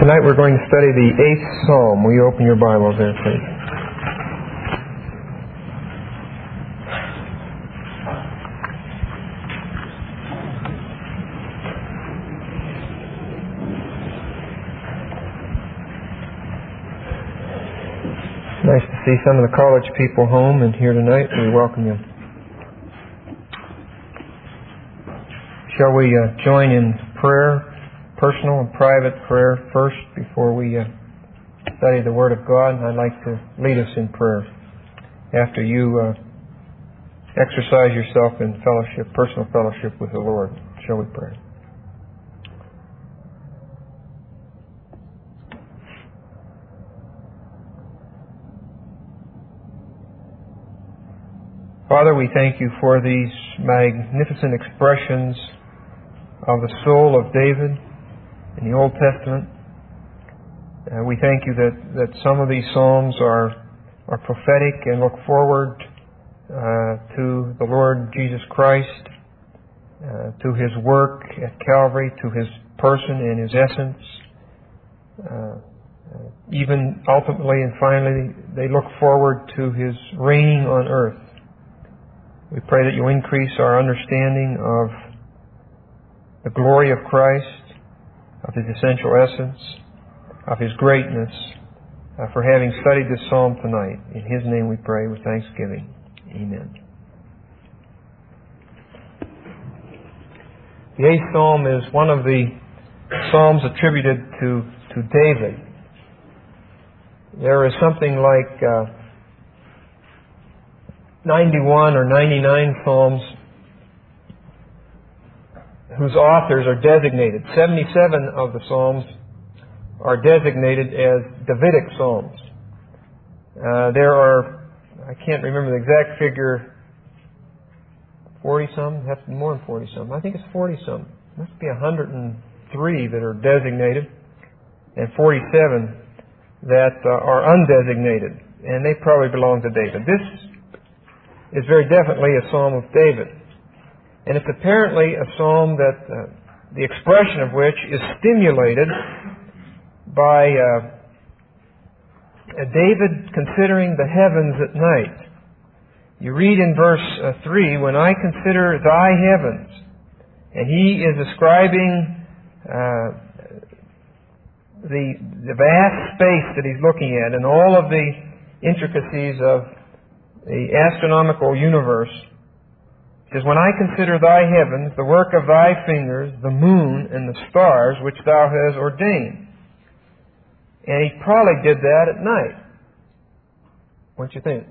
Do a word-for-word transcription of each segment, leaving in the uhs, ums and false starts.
Tonight we're going to study the eighth Psalm. Will you open your Bibles there, please? Nice to see some of the college people home and here tonight. We welcome you. Shall we uh, join in prayer? Personal and private prayer first before we uh, study the Word of God. And I'd like to lead us in prayer after you uh, exercise yourself in fellowship, personal fellowship with the Lord. Shall we pray? Father, we thank you for these magnificent expressions of the soul of David in the Old Testament. Uh, we thank you that, that some of these Psalms are, are prophetic and look forward uh, to the Lord Jesus Christ, uh, to His work at Calvary, to His person and His essence. Uh, even ultimately and finally, they look forward to His reigning on earth. We pray that you increase our understanding of the glory of Christ, of His essential essence, of His greatness, uh, for having studied this psalm tonight. In His name we pray with thanksgiving. Amen. The eighth psalm is one of the psalms attributed to, to David. There is something like uh, ninety-one or ninety-nine psalms whose authors are designated. seventy-seven of the Psalms are designated as Davidic Psalms. Uh, there are, I can't remember the exact figure, forty-some? Has to be more than forty-some. I think it's forty-some. Must be one hundred three that are designated, and forty-seven that uh, are undesignated, and they probably belong to David. This is very definitely a Psalm of David. And it's apparently a psalm that uh, the expression of which is stimulated by uh, David considering the heavens at night. You read in verse uh, three, "When I consider thy heavens," and he is ascribing uh, the, the vast space that he's looking at and all of the intricacies of the astronomical universe. It says, "When I consider thy heavens, the work of thy fingers, the moon and the stars which thou hast ordained." And he probably did that at night. What do you think?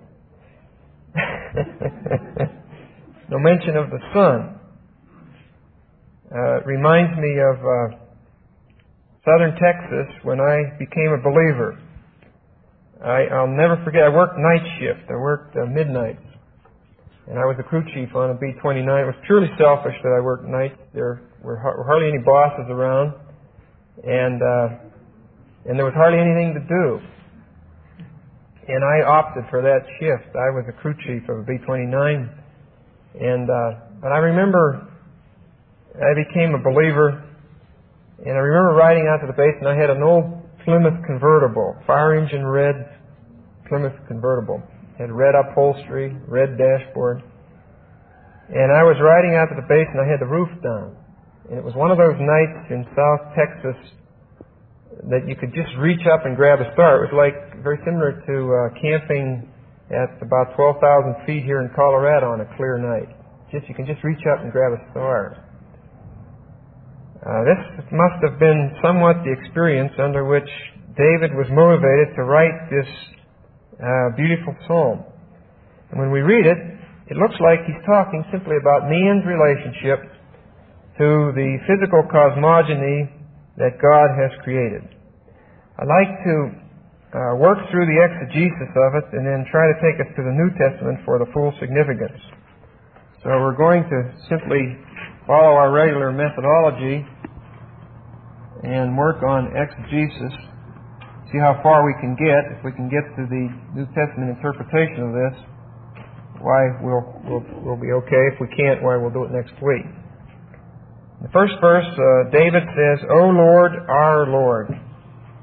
No mention of the sun. Uh, it reminds me of uh, southern Texas when I became a believer. I, I'll never forget, I worked night shift. I worked uh, midnights. And I was a crew chief on a B twenty-nine. It was purely selfish that I worked nights. There were hardly any bosses around. And uh, and there was hardly anything to do. And I opted for that shift. I was a crew chief of a B twenty-nine. And uh, but I remember I became a believer. And I remember riding out to the base, and I had an old Plymouth convertible, fire engine red Plymouth convertible. Had red upholstery, red dashboard. And I was riding out to the base and I had the roof down. And it was one of those nights in South Texas that you could just reach up and grab a star. It was like very similar to uh, camping at about twelve thousand feet here in Colorado on a clear night. Just you can just reach up and grab a star. Uh, this must have been somewhat the experience under which David was motivated to write this Uh, beautiful psalm. And when we read it, it looks like he's talking simply about man's relationship to the physical cosmogony that God has created. I'd like to uh, work through the exegesis of it and then try to take us to the New Testament for the full significance. So we're going to simply follow our regular methodology and work on exegesis. See how far we can get. If we can get to the New Testament interpretation of this, why, we'll, we'll, we'll be okay. If we can't, why, we'll do it next week. The first verse, uh, David says, "O Lord, our Lord."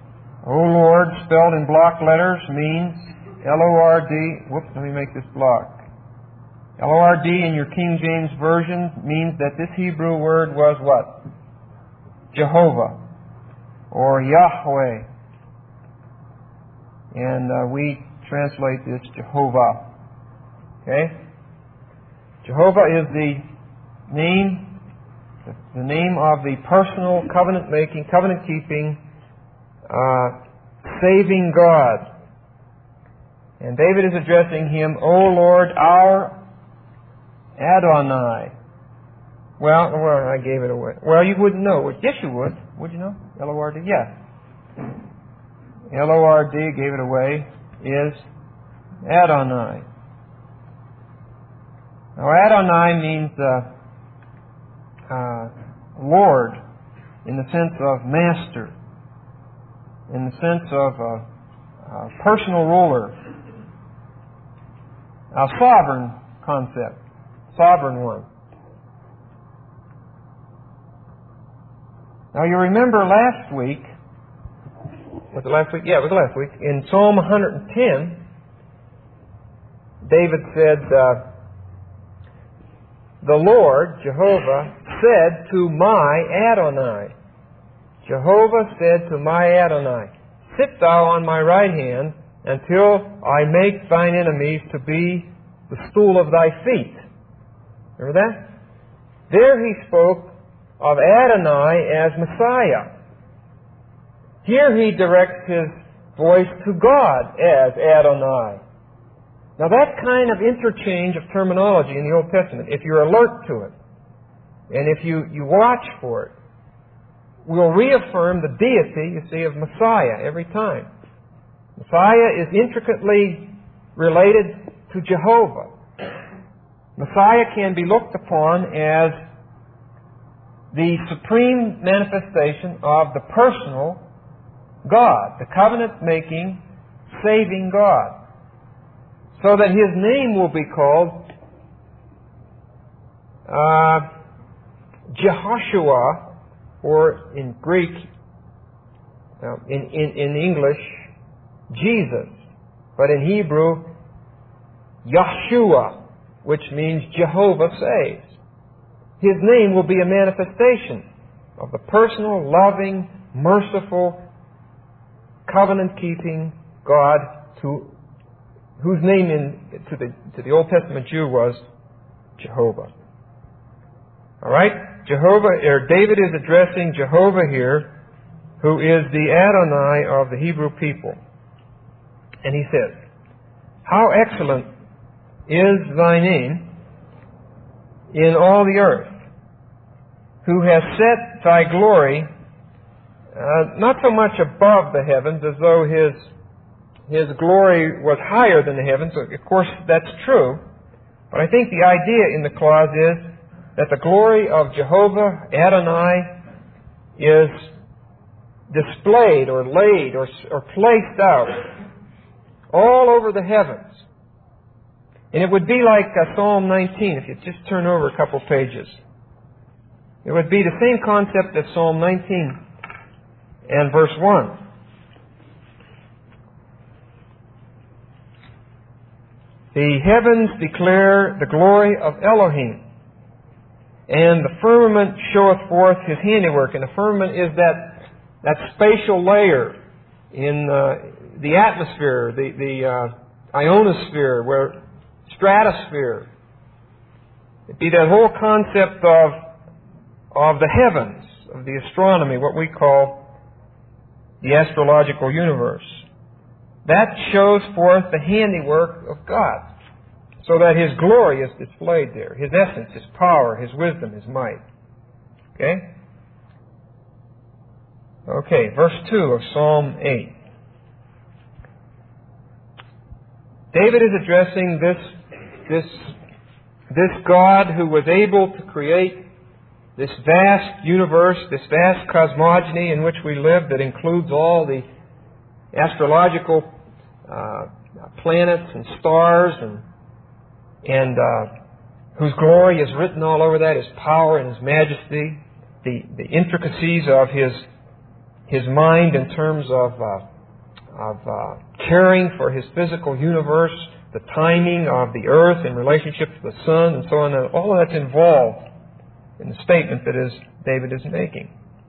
O Lord, spelled in block letters, means L O R D. Whoops, let me make this block. L O R D in your King James Version means that this Hebrew word was what? Jehovah, or Yahweh. And uh, we translate this Jehovah. Okay? Jehovah is the name, the name of the personal, covenant-making, covenant-keeping, uh, saving God. And David is addressing Him, O Lord, our Adonai. Well, well, I gave it away. Well, you wouldn't know. Yes, you would. Would you know? L O R D? Yeah. L O R D, gave it away, is Adonai. Now, Adonai means uh, uh, Lord in the sense of master, in the sense of uh, uh, personal ruler, a sovereign concept, sovereign one. Now, you remember last week, was it last week? Yeah, it was last week. In Psalm one hundred ten, David said, uh, the Lord, Jehovah, said to my Adonai. Jehovah said to my Adonai, sit thou on my right hand until I make thine enemies to be the stool of thy feet. Remember that? There he spoke of Adonai as Messiah. Here he directs his voice to God as Adonai. Now that kind of interchange of terminology in the Old Testament, if you're alert to it, and if you, you watch for it, will reaffirm the deity, you see, of Messiah every time. Messiah is intricately related to Jehovah. Messiah can be looked upon as the supreme manifestation of the personal God, the covenant-making, saving God. So that His name will be called uh, Jehoshua, or in Greek, uh, in, in, in English, Jesus. But in Hebrew, Yahshua, which means Jehovah saves. His name will be a manifestation of the personal, loving, merciful, covenant-keeping God to whose name in, to the to the Old Testament Jew was Jehovah. All right? Jehovah, or David is addressing Jehovah here, who is the Adonai of the Hebrew people. And he says, how excellent is thy name in all the earth, who has set thy glory uh, not so much above the heavens as though his His glory was higher than the heavens. Of course, that's true. But I think the idea in the clause is that the glory of Jehovah, Adonai, is displayed or laid or, or placed out all over the heavens. And it would be like uh, Psalm nineteen, if you just turn over a couple pages. It would be the same concept as Psalm nineteen and verse one. The heavens declare the glory of Elohim, and the firmament showeth forth His handiwork. And the firmament is that that spatial layer in uh, the atmosphere, the, the uh, ionosphere, where stratosphere. It'd be that whole concept of of the heavens, of the astronomy, what we call the astrological universe. That shows forth the handiwork of God, so that His glory is displayed there, His essence, His power, His wisdom, His might. Okay? Okay, verse two of Psalm eight. David is addressing this, this, this God who was able to create this vast universe, this vast cosmogony in which we live that includes all the astrological uh, planets and stars, and and uh, whose glory is written all over that, His power and His majesty, the, the intricacies of His His mind in terms of uh, of uh, caring for his physical universe, the timing of the earth in relationship to the sun, and so on. And all of that's involved in the statement that is David is making.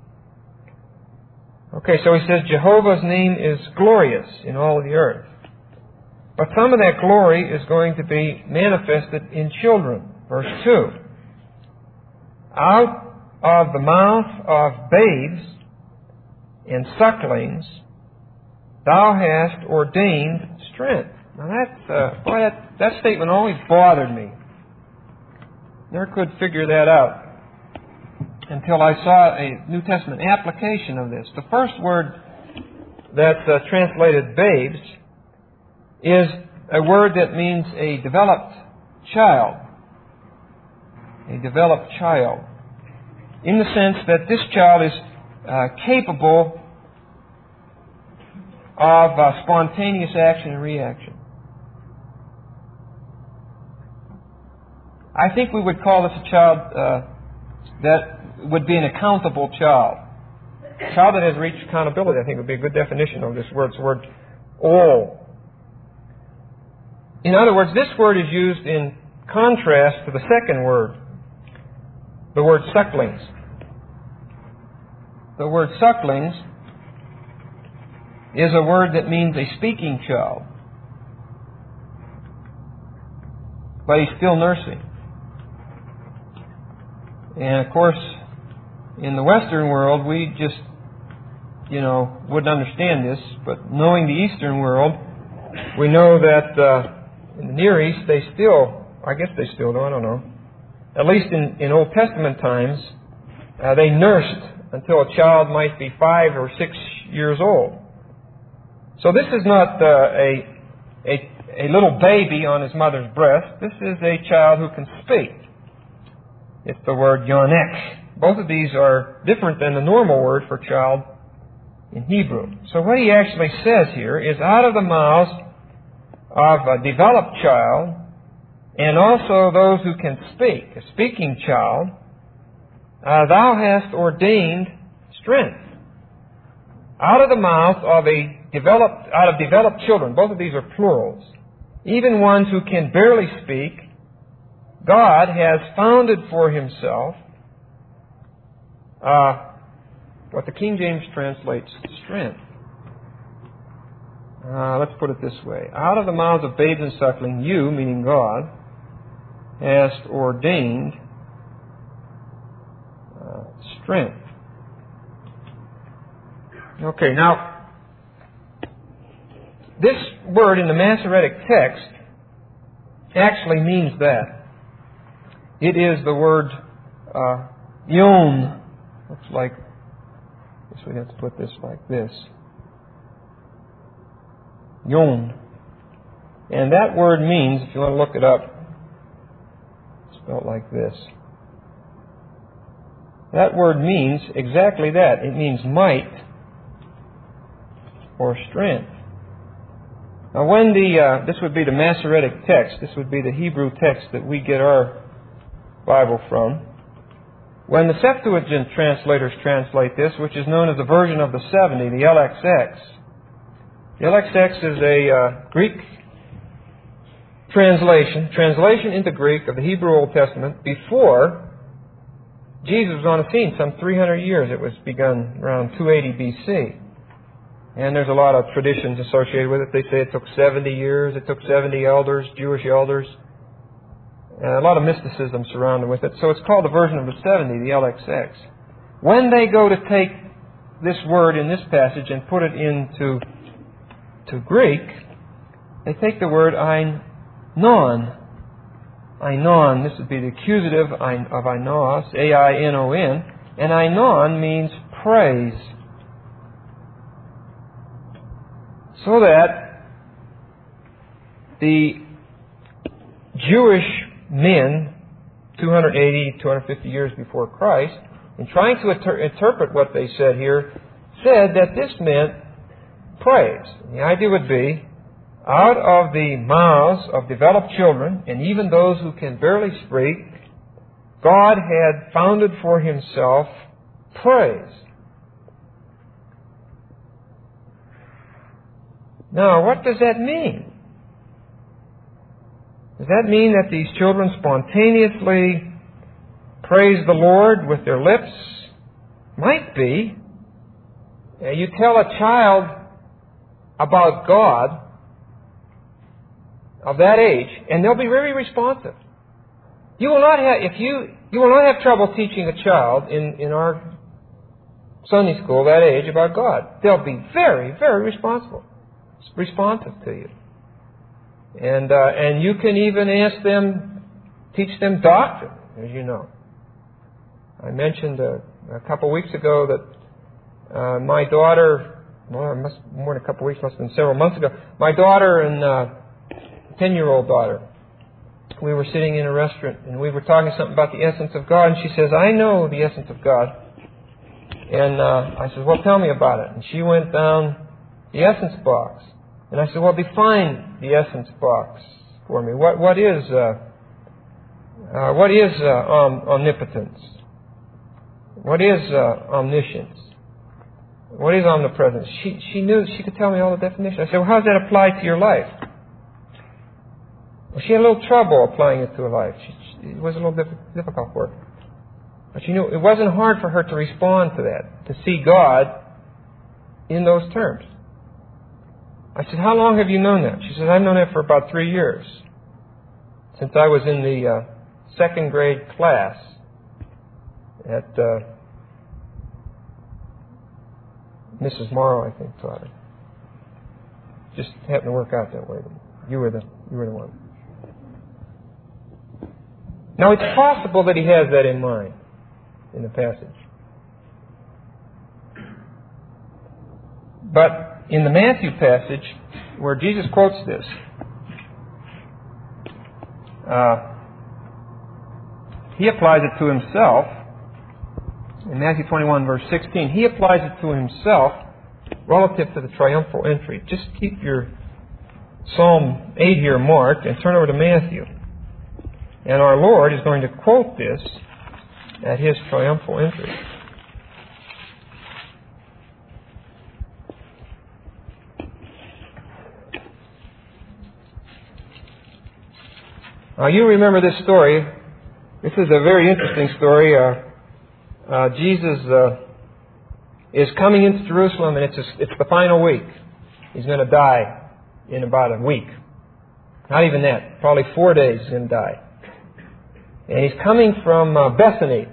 Okay, so he says Jehovah's name is glorious in all of the earth. But some of that glory is going to be manifested in children. Verse two. Out of the mouth of babes and sucklings thou hast ordained strength. Now that's, uh, boy, that, that statement always bothered me. Never could figure that out until I saw a New Testament application of this. The first word that's uh, translated babes is a word that means a developed child. A developed child. In the sense that this child is uh, capable of uh, spontaneous action and reaction. I think we would call this a child uh, that would be an accountable child. A child that has reached accountability, I think, would be a good definition of this word. It's the word all. In other words, this word is used in contrast to the second word, the word sucklings. The word sucklings is a word that means a speaking child, but he's still nursing. And of course, in the Western world, we just, you know, wouldn't understand this, but knowing the Eastern world, we know that uh, in the Near East, they still, I guess they still do, I don't know, at least in, in Old Testament times, uh, they nursed until a child might be five or six years old. So this is not uh, a, a, a little baby on his mother's breast. This is a child who can speak. It's the word yonek. Both of these are different than the normal word for child in Hebrew. So what he actually says here is, out of the mouths of a developed child and also those who can speak, a speaking child, uh, thou hast ordained strength. Out of the mouth of a developed, out of developed children, both of these are plurals, even ones who can barely speak, God has founded for himself uh, what the King James translates strength. Uh, let's put it this way. Out of the mouths of babes and suckling, you, meaning God, hast ordained uh, strength. Okay, now, this word in the Masoretic text actually means that. It is the word uh, yon. Looks like, I guess we have to put this like this. Yon. And that word means, if you want to look it up, it's spelled like this. That word means exactly that. It means might or strength. Now when the, uh, this would be the Masoretic text, this would be the Hebrew text that we get our Bible from. When the Septuagint translators translate this, which is known as the version of the seventy, the L X X, the L X X is a uh, Greek translation, translation into Greek of the Hebrew Old Testament before Jesus was on the scene, some three hundred years. It was begun around two eighty B C. And there's a lot of traditions associated with it. They say it took seventy years, it took seventy elders, Jewish elders. Uh, a lot of mysticism surrounded with it. So it's called the version of the seventy, the L X X. When they go to take this word in this passage and put it into to Greek, they take the word ainon. Ainon, this would be the accusative of ainos, A I N O N. And ainon means praise. So that the Jewish men, two hundred eighty, two hundred fifty years before Christ, in trying to inter- interpret what they said here, said that this meant praise. The idea would be, out of the mouths of developed children, and even those who can barely speak, God had founded for himself praise. Now, what does that mean? Does that mean that these children spontaneously praise the Lord with their lips? Might be. You tell a child about God of that age, and they'll be very responsive. You will not have, if you, you will not have trouble teaching a child in, in our Sunday school that age about God. They'll be very, very responsible, responsive to you. And, uh, and you can even ask them, teach them doctrine, as you know. I mentioned a, a couple of weeks ago that uh, my daughter, well, it must, more than a couple of weeks, must have been several months ago, my daughter and uh, ten-year-old daughter, we were sitting in a restaurant and we were talking something about the essence of God, and she says, I know the essence of God. And uh, I said, well, tell me about it. And she went down the essence box. And I said, well, define the essence box for me. What What is uh, uh, what is uh, um, omnipotence? What is uh, omniscience? What is omnipresence? She she knew, she could tell me all the definitions. I said, well, how does that apply to your life? Well, she had a little trouble applying it to her life. She, she, it was a little diff- difficult for her. But she knew it wasn't hard for her to respond to that, to see God in those terms. I said, how long have you known that? She said, I've known that for about three years. Since I was in the uh, second grade class at uh, Missus Morrow, I think, taught her. Just happened to work out that way. You were the you were the one. Now, it's possible that he has that in mind in the passage. But in the Matthew passage, where Jesus quotes this, uh, he applies it to himself. In Matthew twenty-one, verse sixteen, he applies it to himself relative to the triumphal entry. Just keep your Psalm eight here marked and turn over to Matthew. And our Lord is going to quote this at his triumphal entry. Now, you remember this story. This is a very interesting story. Uh, uh, Jesus uh, is coming into Jerusalem, and it's a, it's the final week. He's going to die in about a week. Not even that. Probably four days he's going to die. And he's coming from uh, Bethany.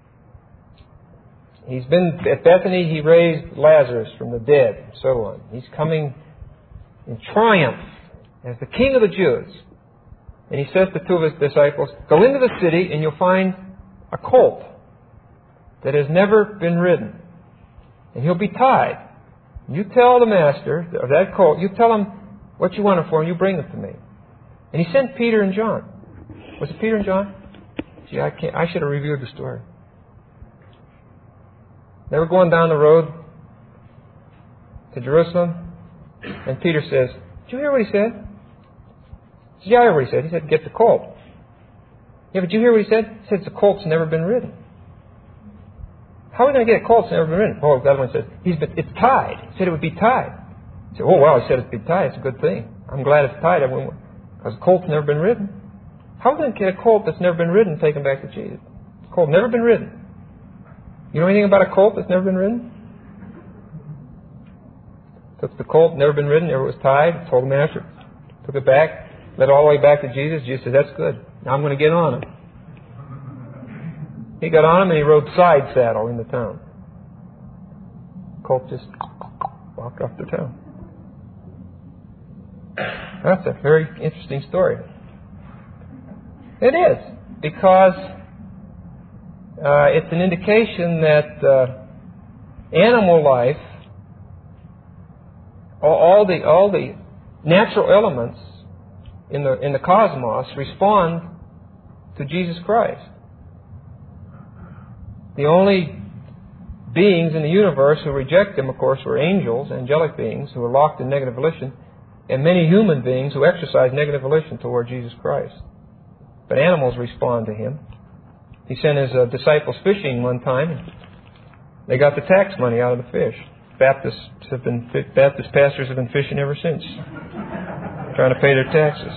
He's been at Bethany. He raised Lazarus from the dead, and so on. He's coming in triumph as the King of the Jews. And he says to two of his disciples, go into the city and you'll find a colt that has never been ridden. And he'll be tied. You tell the master of that colt, you tell him what you want it for and you bring it to me. And he sent Peter and John. Was it Peter and John? Gee, I can't, I should have reviewed the story. They were going down the road to Jerusalem, and Peter says, did you hear what he said? He said, yeah, I heard what he said. He said, get the colt. Yeah, but did you hear what he said? He said, the colt's never been ridden. How are we going to get a colt that's never been ridden? Oh, the other one says, He's been, it's tied. He said it would be tied. He said, oh, well, he said it'd be tied. It's a good thing. I'm glad it's tied. Because the colt's never been ridden. How are we going to get a colt that's never been ridden and take him back to Jesus? The colt never been ridden. You know anything about a colt that's never been ridden? Took the colt, never been ridden, never was tied, told the master, took it back, led it all the way back to Jesus. Jesus said, that's good. Now I'm going to get on him. He got on him and he rode side saddle into town. Colt just walked off to town. That's a very interesting story. It is, because uh, it's an indication that uh, animal life, all, all the all the natural elements in the in the cosmos respond to Jesus Christ. The only beings in the universe who reject Him, of course, were angels, angelic beings, who are locked in negative volition, and many human beings who exercise negative volition toward Jesus Christ. But animals respond to Him. He sent His uh, disciples fishing one time. They got the tax money out of the fish. Baptists have been Baptist pastors have been fishing ever since, trying to pay their taxes.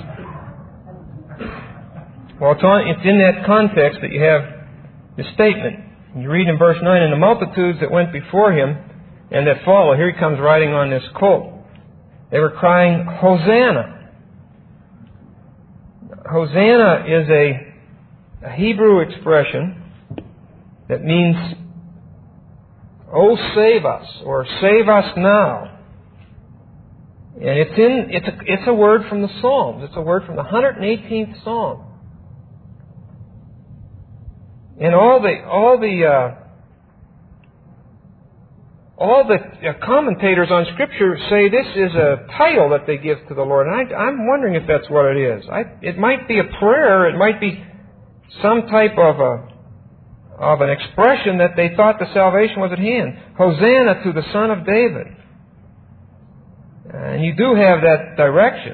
Well, it's, on, it's in that context that you have this statement. You read in verse nine, and the multitudes that went before him and that follow, here he comes riding on this colt. They were crying, Hosanna. Hosanna is a, a Hebrew expression that means, oh, save us, or save us now. And it's in it's a, it's a word from the Psalms. It's a word from the one hundred eighteenth Psalm. And all the all the uh, all the uh, commentators on Scripture say this is a title that they give to the Lord, and I, I'm wondering if that's what it is. I, it might be a prayer. It might be some type of a of an expression that they thought the salvation was at hand. Hosanna to the Son of David. And you do have that direction.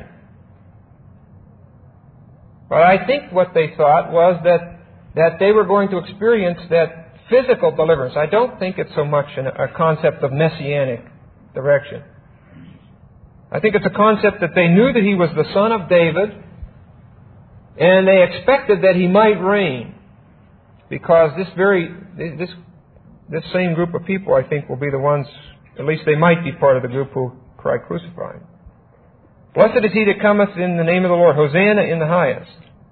But I think what they thought was that that they were going to experience that physical deliverance. I don't think it's so much an, a concept of messianic direction. I think it's a concept that they knew that he was the Son of David, and they expected that he might reign, because this very this this same group of people, I think, will be the ones, at least they might be part of the group who cry, crucify him. Blessed is he that cometh in the name of the Lord. Hosanna in the highest.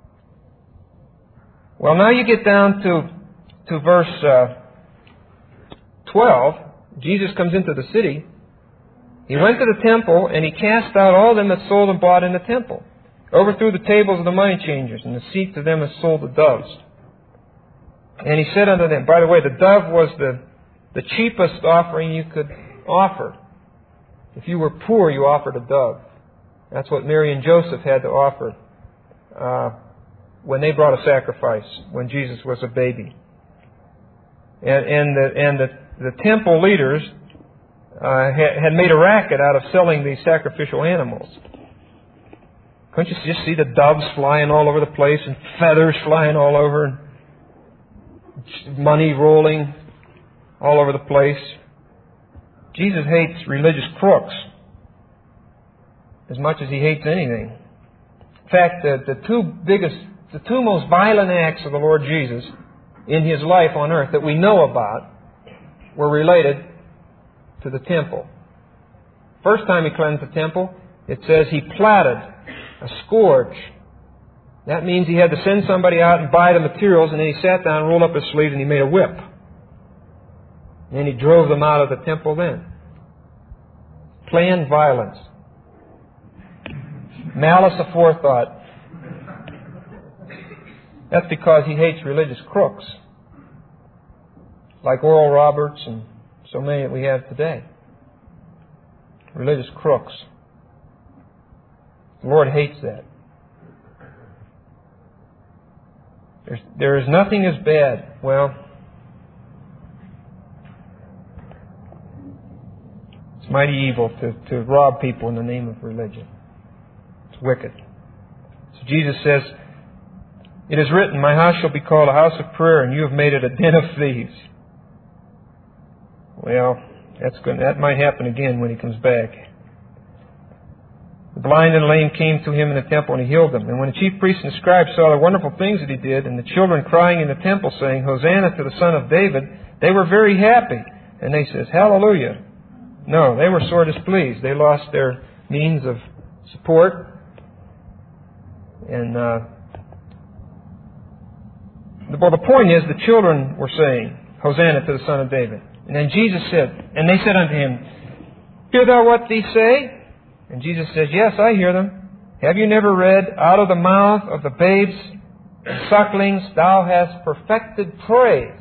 Well, now you get down to to verse uh, twelve. Jesus comes into the city. He went to the temple, and he cast out all them that sold and bought in the temple, overthrew the tables of the money changers, and the seats of them that sold the doves. And he said unto them, by the way, the dove was the, the cheapest offering you could offer. If you were poor, you offered a dove. That's what Mary and Joseph had to offer uh, when they brought a sacrifice, when Jesus was a baby. And, and, the, and the, the temple leaders uh, had, had made a racket out of selling these sacrificial animals. Couldn't you just see the doves flying all over the place, and feathers flying all over, and money rolling all over the place? Jesus hates religious crooks as much as he hates anything. In fact, the, the two biggest, the two most violent acts of the Lord Jesus in his life on earth that we know about were related to the temple. First time he cleansed the temple, it says he platted a scourge. That means he had to send somebody out and buy the materials, and then he sat down, rolled up his sleeves, and he made a whip. And then he drove them out of the temple then. Planned violence. Malice aforethought. That's because he hates religious crooks, like Oral Roberts and so many that we have today. Religious crooks. The Lord hates that. There's, there is nothing as bad. Well, it's mighty evil to, to rob people in the name of religion. It's wicked. So Jesus says, it is written, my house shall be called a house of prayer, and you have made it a den of thieves. Well, that's good. That might happen again when he comes back. The blind and lame came to him in the temple, and he healed them. And when the chief priests and scribes saw the wonderful things that he did, and the children crying in the temple, saying, Hosanna to the Son of David, they were very happy. And they says, Hallelujah. No, they were sore displeased. They lost their means of support. And, uh, well, the point is, the children were saying, Hosanna to the Son of David. And then Jesus said, and they said unto him, Hear thou what these say? And Jesus says, Yes, I hear them. Have you never read, out of the mouth of the babes and sucklings thou hast perfected praise?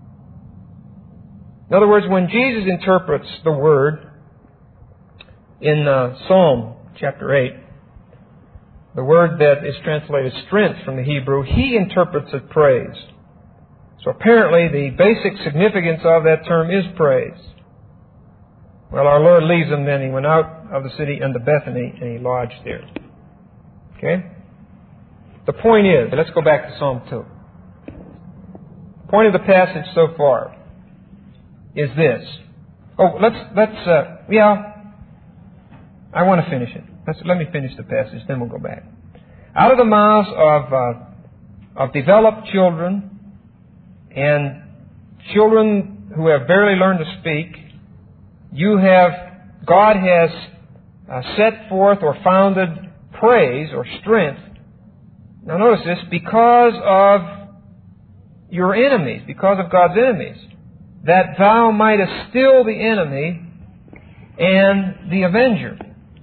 In other words, when Jesus interprets the word in uh, Psalm chapter eight, the word that is translated strength from the Hebrew, he interprets it praise. So apparently the basic significance of that term is praise. Well, our Lord leaves them then. He went out of the city unto Bethany, and he lodged there. Okay? The point is, let's go back to Psalm two. The point of the passage so far is this. Oh, let's, let's, uh, yeah, I want to finish it. Let's, let me finish the passage, then we'll go back. Out of the mouths of, uh, of developed children and children who have barely learned to speak, you have, God has uh, set forth or founded praise or strength. Now notice this, because of your enemies, because of God's enemies, that thou mightest still the enemy and the avenger.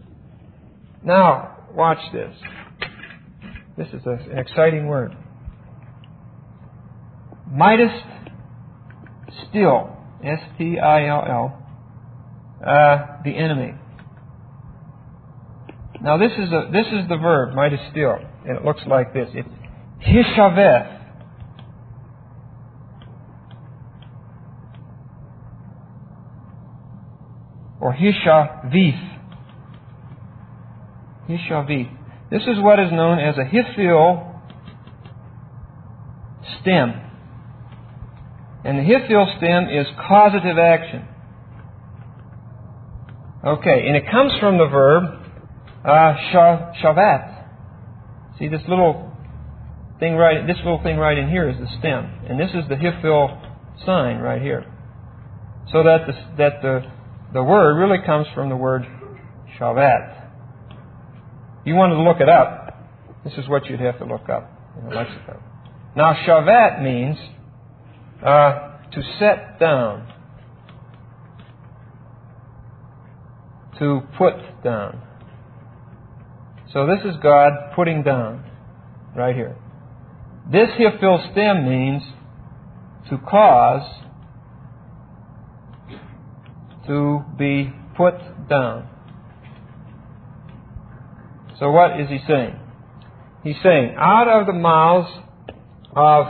Now, watch this. This is a, an exciting word. Mightest still, S T I L L, uh, the enemy. Now this is a this is the verb, mightest still, and it looks like this. It's hishaveth. Or hishavith. Hishavith. This is what is known as a hifil stem. And the hifil stem is causative action. Okay, and it comes from the verb uh, shavat. See this little thing right, this little thing right in here is the stem, and this is the hifil sign right here. So that the that the the word really comes from the word shavat. You wanted to look it up. This is what you'd have to look up in the lexicon. Now, shavat means uh, to set down, to put down. So this is God putting down, right here. This hifil stem means to cause to be put down. So what is he saying? He's saying, out of the mouths of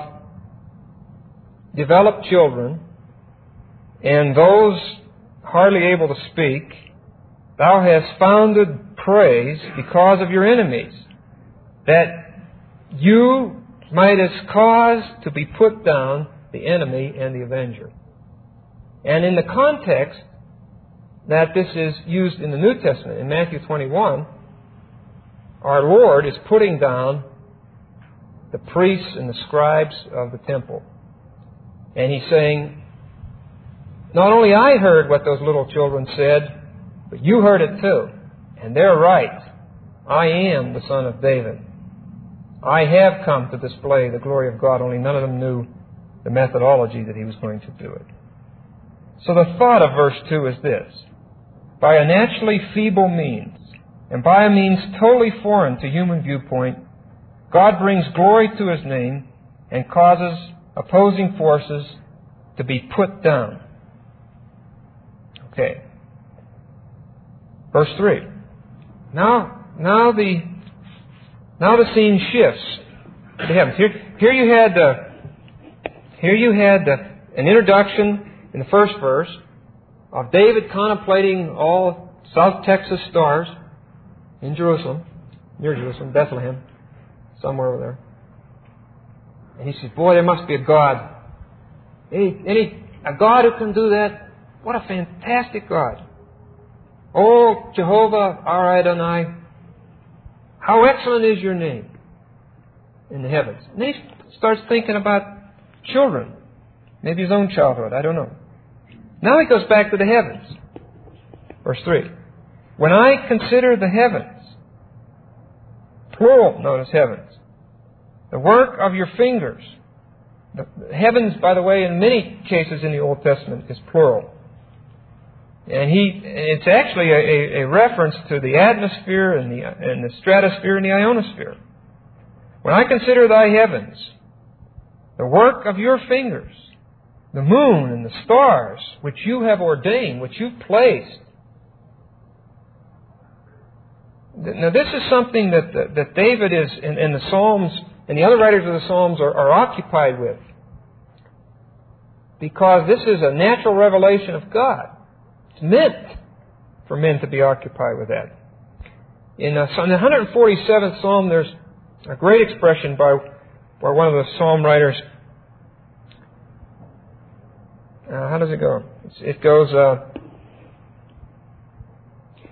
developed children and those hardly able to speak, thou hast founded praise because of your enemies, that you mightest cause to be put down the enemy and the avenger. And in the context that this is used in the New Testament, in Matthew twenty-one, our Lord is putting down the priests and the scribes of the temple. And He's saying, not only I heard what those little children said, but you heard it too. And they're right. I am the Son of David. I have come to display the glory of God, only none of them knew the methodology that He was going to do it. So the thought of verse two is this. By a naturally feeble means, and by a means totally foreign to human viewpoint, God brings glory to His name and causes opposing forces to be put down. Okay. Verse three. Now, now the now the scene shifts to heavens. Here, here you had uh, here you had uh, an introduction in the first verse of David contemplating all South Texas stars in Jerusalem, near Jerusalem, Bethlehem, somewhere over there. And he says, boy, there must be a God. Any, any, a God who can do that? What a fantastic God. Oh, Jehovah, our Adonai, how excellent is your name in the heavens. And then he starts thinking about children. Maybe his own childhood, I don't know. Now he goes back to the heavens. Verse three. When I consider the heavens, plural, notice heavens, the work of your fingers. The heavens, by the way, in many cases in the Old Testament is plural. And he, it's actually a, a, a reference to the atmosphere and the, and the stratosphere and the ionosphere. When I consider thy heavens, the work of your fingers, the moon and the stars, which you have ordained, which you've placed. Now, this is something that that, that David is, in, in the Psalms, and the other writers of the Psalms are, are occupied with, because this is a natural revelation of God. It's meant for men to be occupied with that. In, uh, in the one hundred forty-seventh Psalm, there's a great expression by, by one of the Psalm writers. Uh, how does it go? It's, it goes, uh,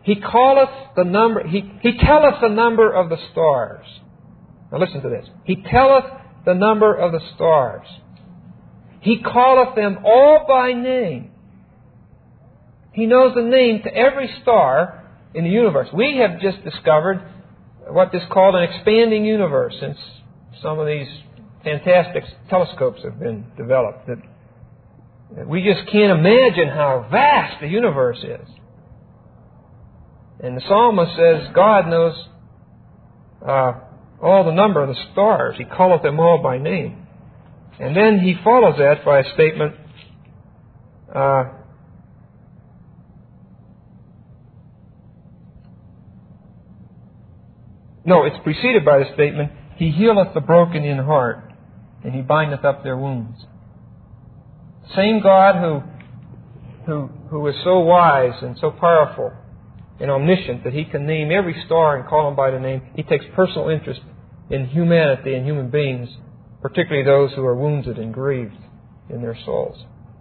He calleth the number, he, he telleth the number of the stars. Now listen to this. He telleth the number of the stars. He calleth them all by name. He knows the name to every star in the universe. We have just discovered what is called an expanding universe since some of these fantastic telescopes have been developed. That, that we just can't imagine how vast the universe is. And the psalmist says God knows uh, all the number of the stars. He calleth them all by name. And then he follows that by a statement, uh, no, it's preceded by the statement, He healeth the broken in heart, and He bindeth up their wounds. Same God who, who, who is so wise and so powerful and omniscient that He can name every star and call them by the name. He takes personal interest in humanity and human beings, particularly those who are wounded and grieved in their souls.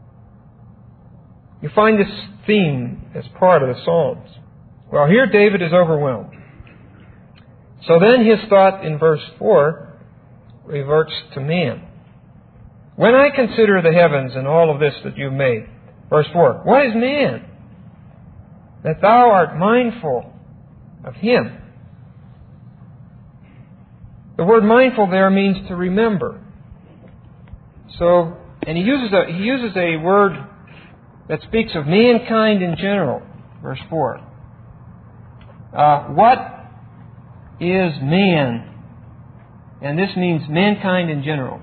You find this theme as part of the Psalms. Well, here David is overwhelmed. So then his thought in verse four reverts to man. When I consider the heavens and all of this that you've made, verse four, what is man that thou art mindful of him? The word mindful there means to remember. So, and he uses a, he uses a word that speaks of mankind in general. Verse four. Uh, what is man? And this means mankind in general.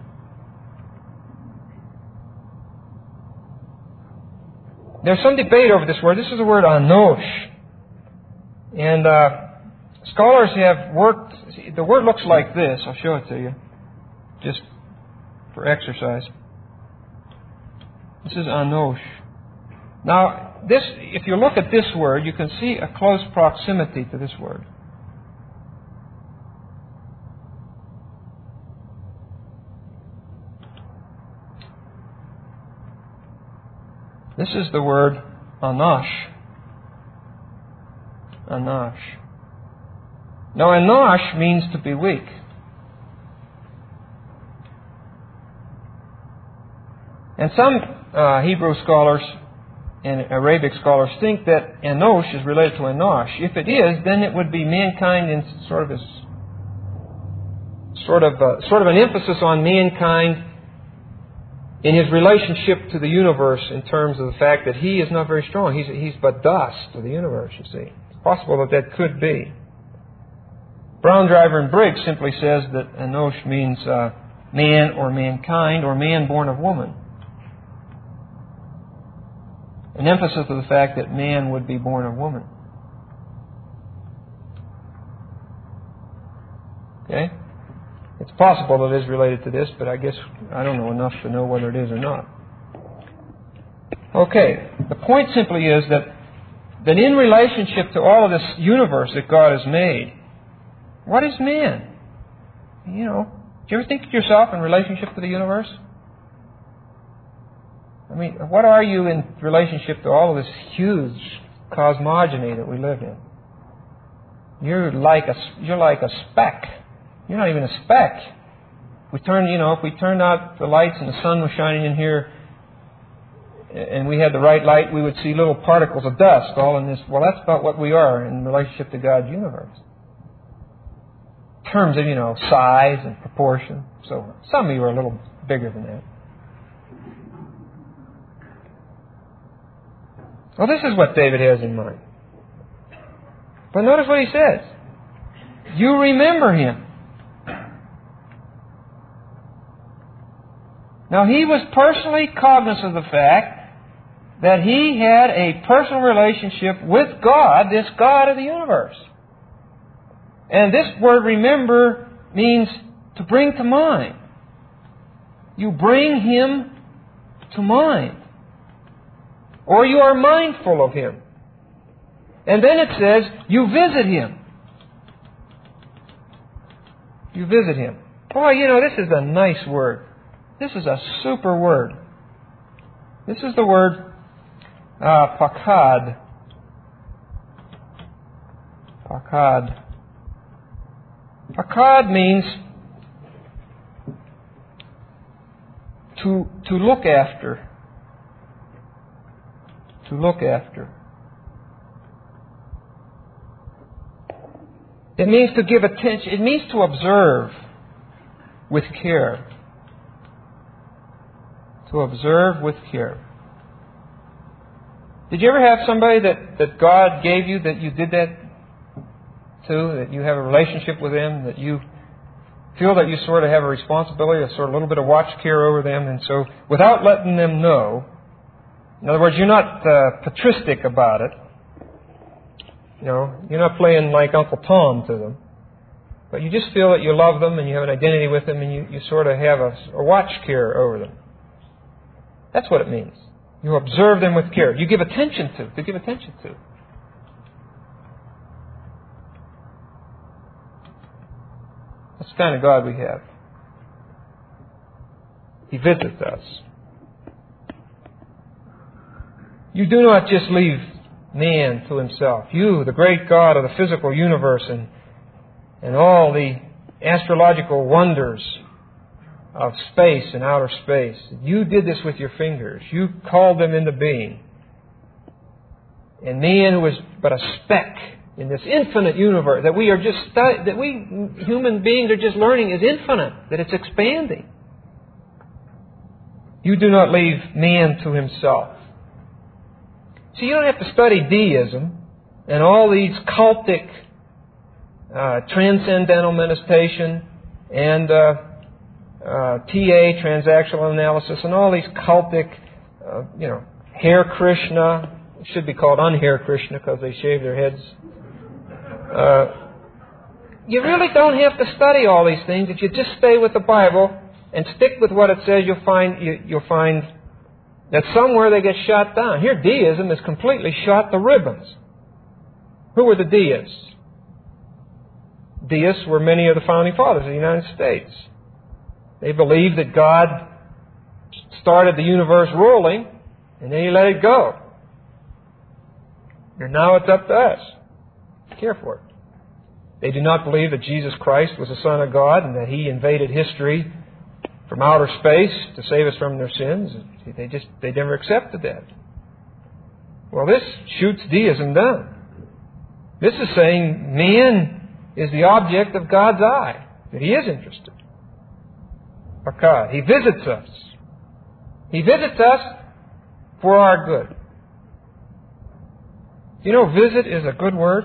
There's some debate over this word. This is the word anosh. And uh, scholars have worked... The word looks like this. I'll show it to you, just for exercise. This is anosh. Now, this, if you look at this word, you can see a close proximity to this word. This is the word anash. Anash. Now, anash means to be weak. And some uh, Hebrew scholars and Arabic scholars think that enosh is related to anash. If it is, then it would be mankind in sort of a, sort of a, sort of an emphasis on mankind in his relationship to the universe in terms of the fact that he is not very strong. He's, he's but dust to the universe, you see. It's possible that that could be. Brown, Driver, and Briggs simply says that enosh means uh, man or mankind or man born of woman. An emphasis of the fact that man would be born of woman. Okay? It's possible that it is related to this, but I guess I don't know enough to know whether it is or not. Okay, the point simply is that, that in relationship to all of this universe that God has made, what is man? You know, do you ever think of yourself in relationship to the universe? I mean, what are you in relationship to all of this huge cosmogony that we live in? You're like a, you're like a speck. You're not even a speck. We turn, you know, if we turned out the lights and the sun was shining in here and we had the right light, we would see little particles of dust all in this. Well, that's about what we are in relationship to God's universe. In terms of, you know, size and proportion. So some of you are a little bigger than that. Well, this is what David has in mind. But notice what he says. You remember him. Now, he was personally cognizant of the fact that he had a personal relationship with God, this God of the universe. And this word remember means to bring to mind. You bring him to mind. Or you are mindful of him. And then it says, you visit him. You visit him. Boy, you know, this is a nice word. This is a super word. This is the word uh, pakad. Pakad. Pakad means to, to look after. To look after. It means to give attention. It means to observe with care. To observe with care. Did you ever have somebody that, that God gave you that you did that to, that you have a relationship with them, that you feel that you sort of have a responsibility, a sort of little bit of watch care over them, and so without letting them know, in other words, you're not uh, patristic about it. You know, you're not playing like Uncle Tom to them, but you just feel that you love them and you have an identity with them, and you, you sort of have a, a watch care over them. That's what it means. You observe them with care. You give attention to. To give attention to. That's the kind of God we have. He visits us. You do not just leave man to himself. You, the great God of the physical universe and, and all the astrological wonders of space and outer space. You did this with your fingers. You called them into being. And man, who was but a speck in this infinite universe that we are just stu- that we human beings are just learning is infinite, that it's expanding. You do not leave man to himself. So you don't have to study deism and all these cultic uh, transcendental meditation and uh, Uh, T A, transactional analysis, and all these cultic, uh, you know, Hare Krishna, it should be called un-Hare Krishna because they shave their heads. Uh, you really don't have to study all these things. If you just stay with the Bible and stick with what it says, you'll find you, you'll find that somewhere they get shot down. Here, deism has completely shot the ribbons. Who were the deists? Deists were many of the founding fathers of the United States. They believed that God started the universe rolling, and then He let it go. And now it's up to us to care for it. They do not believe that Jesus Christ was the Son of God and that He invaded history from outer space to save us from their sins. They just they never accepted that. Well, this shoots deism down. This is saying man is the object of God's eye, that He is interested. Pakad. He visits us. He visits us for our good. You know, visit is a good word.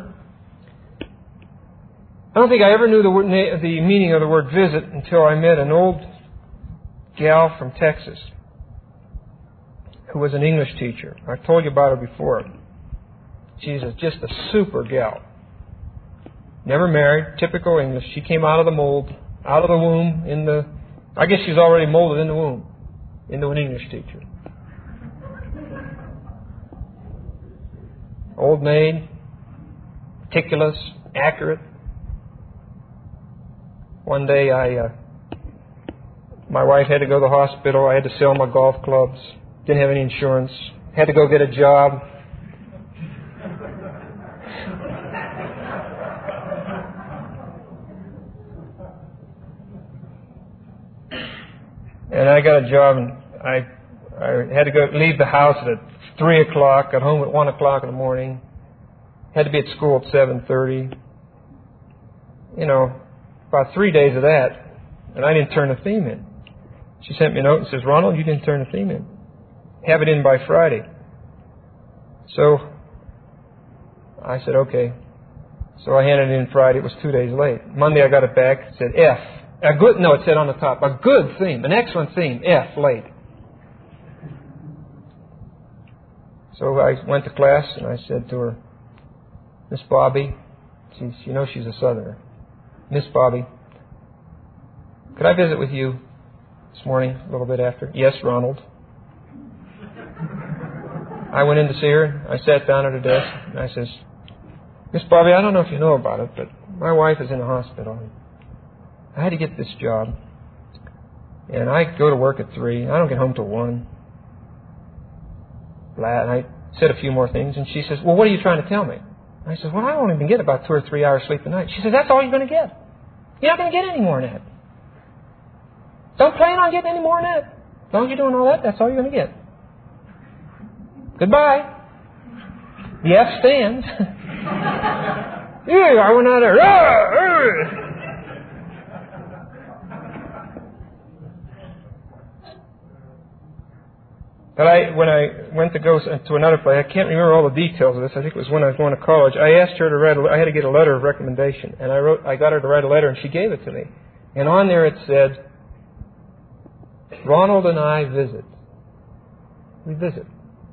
I don't think I ever knew the, word, the meaning of the word visit until I met an old gal from Texas who was an English teacher. I've told you about her before. She's a, just a super gal. Never married, typical English. She came out of the mold, out of the womb, in the I guess she's already molded in the womb into an English teacher. Old maid, meticulous, accurate. One day I, uh, my wife had to go to the hospital. I had to sell my golf clubs. Didn't have any insurance. Had to go get a job. And I got a job, and I I had to go leave the house at three o'clock. Got home at one o'clock in the morning. Had to be at school at seven thirty. You know, about three days of that, and I didn't turn the theme in. She sent me a note and says, "Ronald, you didn't turn the theme in. Have it in by Friday." So I said, "Okay." So I handed it in Friday. It was two days late. Monday I got it back. It said F. A good, no, it said on the top, a good theme, an excellent theme, F, late. So I went to class and I said to her, "Miss Bobby," she's, you know she's a Southerner, "Miss Bobby, could I visit with you this morning, a little bit after?" "Yes, Ronald." I went in to see her. I sat down at her desk and I says, "Miss Bobby, I don't know if you know about it, but my wife is in the hospital. I had to get this job, and I go to work at three. I don't get home till one." Blah, and I said a few more things, and she says, "Well, what are you trying to tell me?" I said, well, I only been getting about two or three hours sleep a night. She says, that's all you're going to get. You're not going to get any more than that. Don't plan on getting any more than that. As long as you're doing all that, that's all you're going to get. Goodbye. The F stands. Yeah, I went out there. Ah, ah. But I, when I went to go to another place, I can't remember all the details of this. I think it was when I was going to college. I asked her to write. A, I had to get a letter of recommendation, and I wrote. I got her to write a letter, and she gave it to me. And on there it said, "Ronald and I visit. We visit."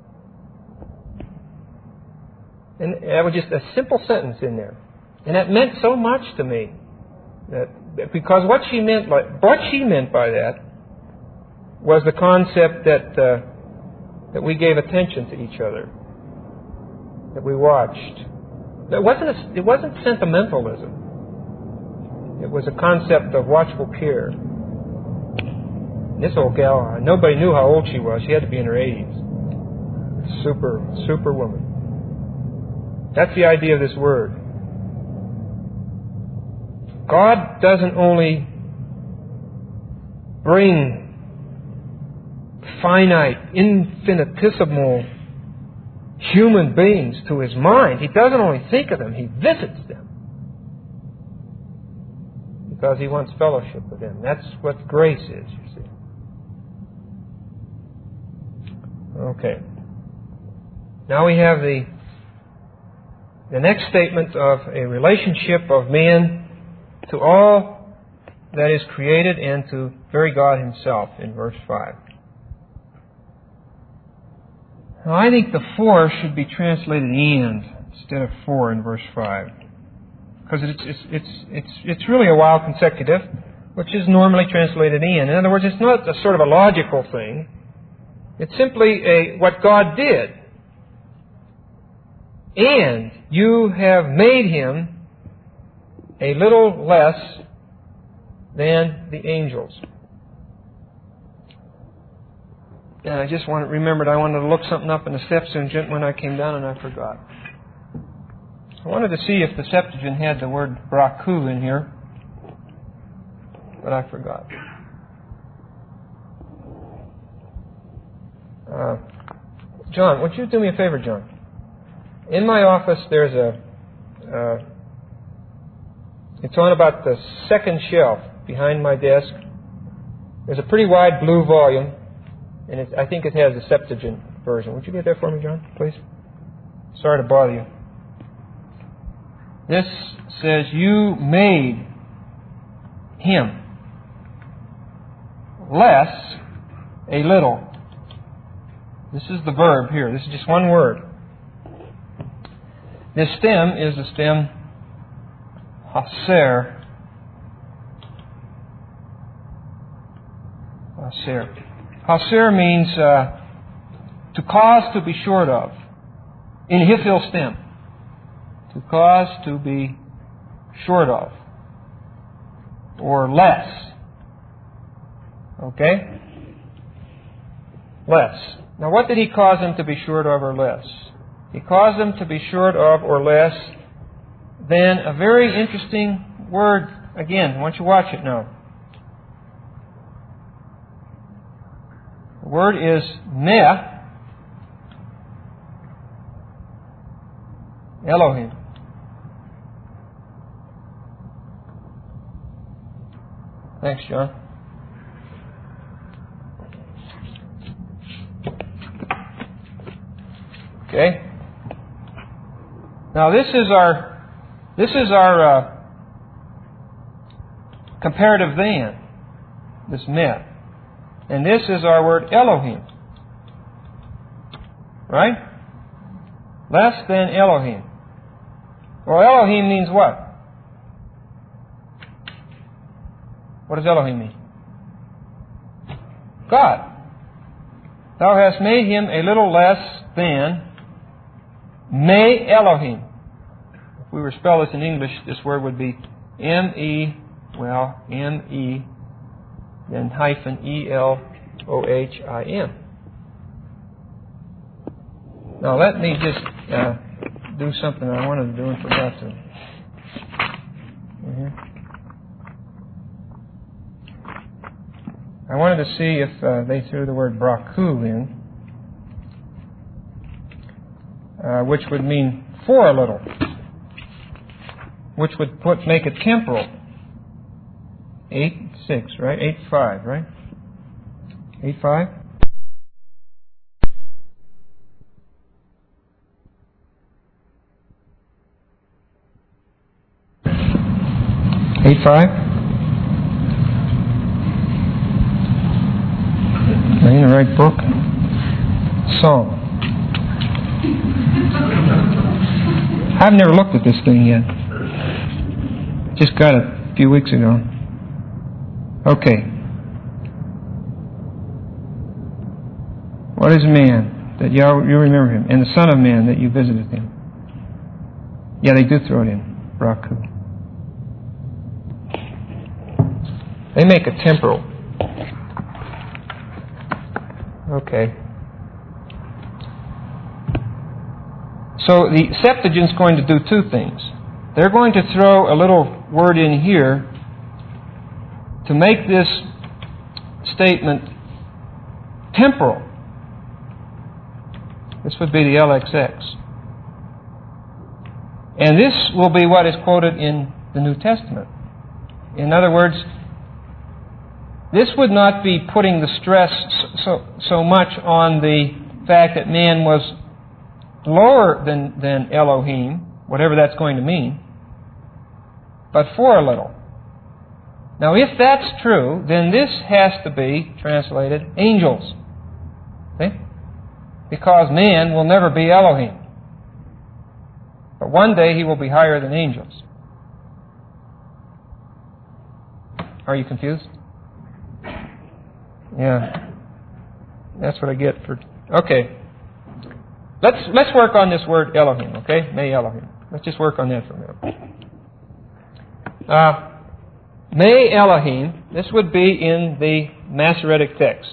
And that was just a simple sentence in there, and that meant so much to me. That because what she meant, like what she meant by that, was the concept that. Uh, that we gave attention to each other, that we watched. It wasn't, a, it wasn't sentimentalism. It was a concept of watchful care. This old gal, nobody knew how old she was. She had to be in her eighties. Super, super woman. That's the idea of this word. God doesn't only bring finite, infinitesimal human beings to His mind. He doesn't only think of them, He visits them. Because He wants fellowship with them. That's what grace is, you see. Okay. Now we have the, the next statement of a relationship of man to all that is created and to very God Himself in verse five. Now, I think the for should be translated and instead of for in verse five. Because it's, it's, it's, it's, it's really a while consecutive, which is normally translated in. In other words, it's not a sort of a logical thing. It's simply a what God did. And you have made Him a little less than the angels. And I just want, remembered I wanted to look something up in the Septuagint when I came down and I forgot. I wanted to see if the Septuagint had the word braku in here, but I forgot. Uh, John, would you do me a favor, John? In my office there's a, uh, it's on about the second shelf behind my desk. There's a pretty wide blue volume. And it, I think it has a Septuagint version. Would you get that for me, John, please? Sorry to bother you. This says, you made Him less a little. This is the verb here. This is just one word. This stem is the stem haser. Haser. Haser means uh, to cause to be short of. In Hifil stem. To cause to be short of. Or less. Okay? Less. Now what did He cause them to be short of or less? He caused them to be short of or less than a very interesting word. Again, why don't you watch it now. The word is meh, Elohim. Thanks, John. Okay. Now this is our this is our uh, comparative then. This meh. And this is our word Elohim. Right? Less than Elohim. Well, Elohim means what? What does Elohim mean? God. Thou hast made Him a little less than Me Elohim. If we were to spell this in English, this word would be M E, well, M E, then hyphen E L O H I M. Now let me just uh, do something I wanted to do and forgot to. Mm-hmm. I wanted to see if uh, they threw the word braku in, uh, which would mean for a little, which would put make it temporal. Eight six, right? Eight five, right? Eight five. Eight five. Are you in the right book? Psalm. I've never looked at this thing yet. Just got it a few weeks ago. Okay. What is man that you you remember him, and the Son of Man that you visited him? Yeah, they do throw it in. Braku. They make it temporal. Okay. So the Septuagint's going to do two things. They're going to throw a little word in here to make this statement temporal. This would be the L X X. And this will be what is quoted in the New Testament. In other words, this would not be putting the stress so, so much on the fact that man was lower than, than Elohim, whatever that's going to mean, but for a little. Now, if that's true, then this has to be translated angels. See? Because man will never be Elohim. But one day he will be higher than angels. Are you confused? Yeah. That's what I get for... Okay. Let's let's work on this word Elohim, okay? May Elohim. Let's just work on that for a minute. Uh, May Elohim, this would be in the Masoretic text.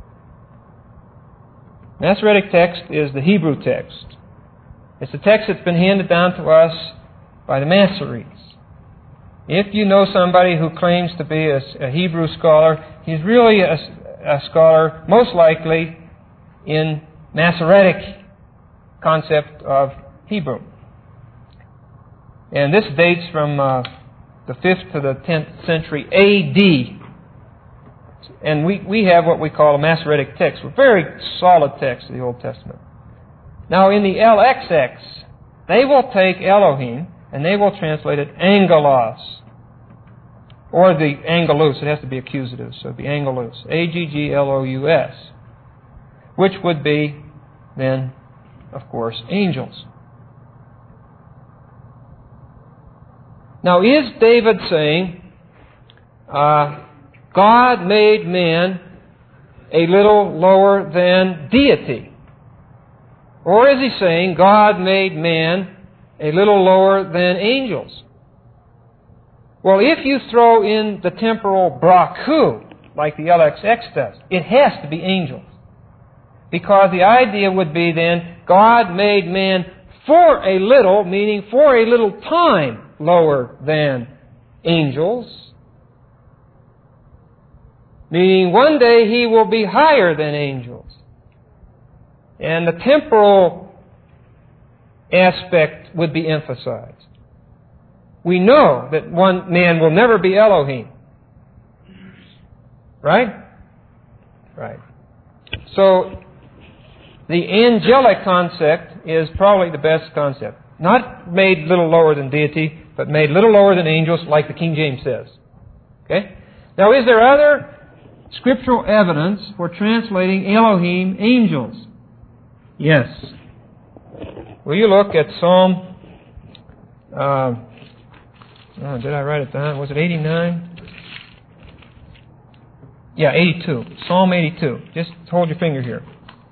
Masoretic text is the Hebrew text. It's the text that's been handed down to us by the Masoretes. If you know somebody who claims to be a, a Hebrew scholar, he's really a, a scholar, most likely, in Masoretic concept of Hebrew. And this dates from uh, the fifth to the tenth century A D. And we, we have what we call a Masoretic text, a very solid text of the Old Testament. Now in the L X X, they will take Elohim and they will translate it angelos. Or the angelus, it has to be accusative, so it would be angelus. A G G L O U S. Which would be, then, of course, angels. Now, is David saying, uh, God made man a little lower than deity? Or is he saying, God made man a little lower than angels? Well, if you throw in the temporal braku, like the L X X does, it has to be angels. Because the idea would be then, God made man for a little, meaning for a little time, lower than angels. Meaning one day he will be higher than angels. And the temporal aspect would be emphasized. We know that one man will never be Elohim. Right? Right. So, the angelic concept is probably the best concept. Not made little lower than deity, but made little lower than angels, like the King James says. Okay? Now, is there other scriptural evidence for translating Elohim angels? Yes. Will you look at Psalm... Uh, oh, did I write it down? Was it eighty-nine? Yeah, eighty-two. Psalm eighty-two. Just hold your finger here.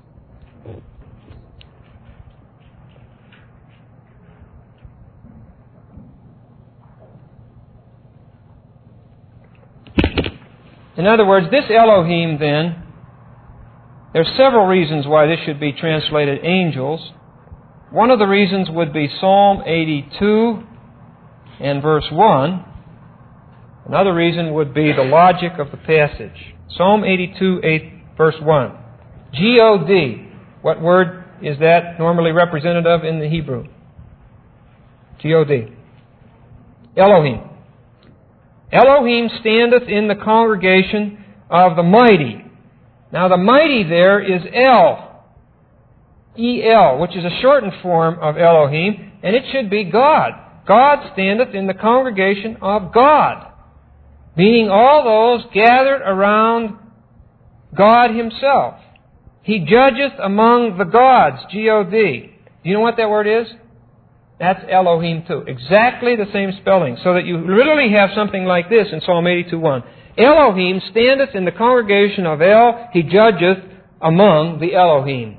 In other words, this Elohim then, there's several reasons why this should be translated angels. one of the reasons would be Psalm eighty-two and verse one. Another reason would be the logic of the passage. Psalm eighty-two, eight, verse one. G O D. What word is that normally represented of in the Hebrew? G O D. Elohim. Elohim standeth in the congregation of the mighty. Now the mighty there is El. E L, which is a shortened form of Elohim, and it should be God. God standeth in the congregation of God. Meaning all those gathered around God Himself. He judgeth among the gods, G O D. Do you know what that word is? That's Elohim too. Exactly the same spelling. So that you literally have something like this in Psalm eighty-two, one. Elohim standeth in the congregation of El, He judgeth among the Elohim.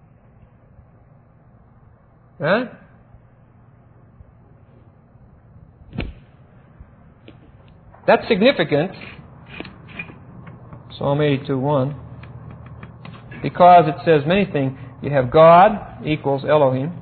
Huh? That's significant, Psalm eighty-two, one, because it says many things. You have God equals Elohim.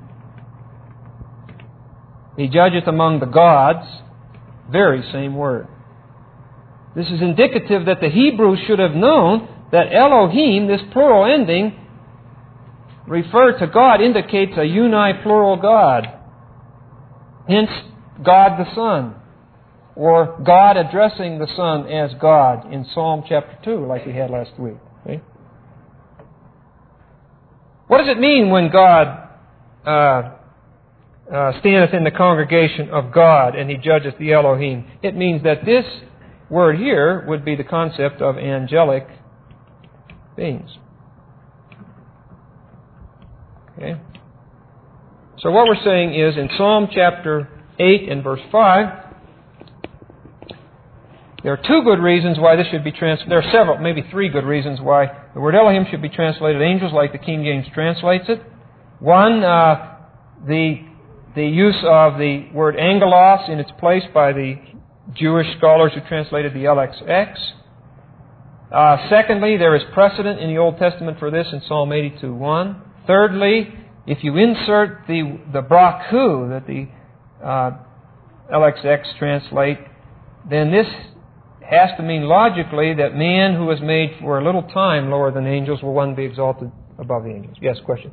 He judgeth among the gods, very same word. This is indicative that the Hebrews should have known that Elohim, this plural ending, referred to God, indicates a uni-plural God. Hence, God the Son. Or God addressing the Son as God in Psalm chapter two, like we had last week. See? What does it mean when God uh, uh, standeth in the congregation of God and He judgeth the Elohim? It means that this word here would be the concept of angelic beings. Okay? So what we're saying is in Psalm chapter eight and verse five, there are two good reasons why this should be translated. There are several, maybe three good reasons why the word Elohim should be translated angels, like the King James translates it. One, uh, the the use of the word angelos in its place by the Jewish scholars who translated the L X X. Uh, secondly, there is precedent in the Old Testament for this in Psalm eighty-two, one. Thirdly, if you insert the the brachu that the uh, L X X translate, then this has to mean logically that man who was made for a little time lower than angels will one be exalted above the angels. Yes, question?